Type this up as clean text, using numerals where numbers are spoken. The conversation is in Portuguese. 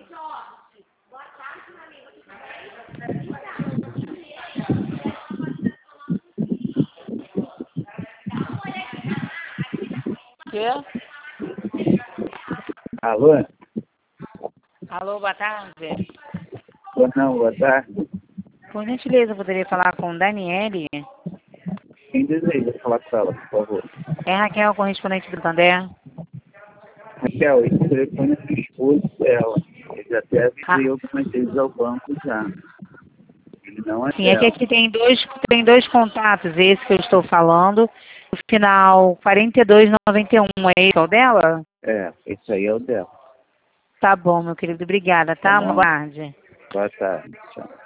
Quê? Alô? Alô, boa tarde. Boa tarde. Por gentileza, eu poderia falar com Daniele? Quem deseja falar com ela, por favor? É Raquel, correspondente do Tandé. Raquel, esse telefone é do esposo dela. Eu já até avisei algumas vezes ao banco já. Ele não é Sim, é que dela. aqui tem dois contatos, esse que eu estou falando, o final 4291, é esse o dela? É, esse aí é o dela. Tá bom, meu querido, obrigada, Tá tá? Uma bom? boa tarde. Boa tarde. Tchau.